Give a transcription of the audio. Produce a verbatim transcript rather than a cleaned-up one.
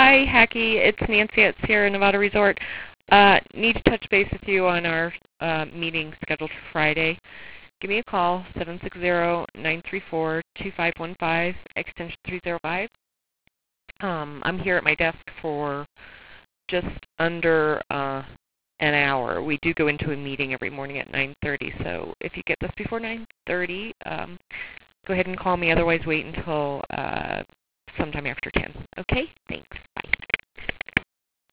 Hi, Hacky. It's Nancy at Sierra Nevada Resort. Uh, need to touch base with you on our uh, meeting scheduled for Friday. Give me a call, seven six zero, nine three four, two five one five, extension three zero five. Um, I'm here at my desk for just under uh, an hour. We do go into a meeting every morning at nine thirty, so if you get this before nine thirty, um, go ahead and call me. Otherwise, wait until uh, sometime after ten. Okay? Thanks. Bye.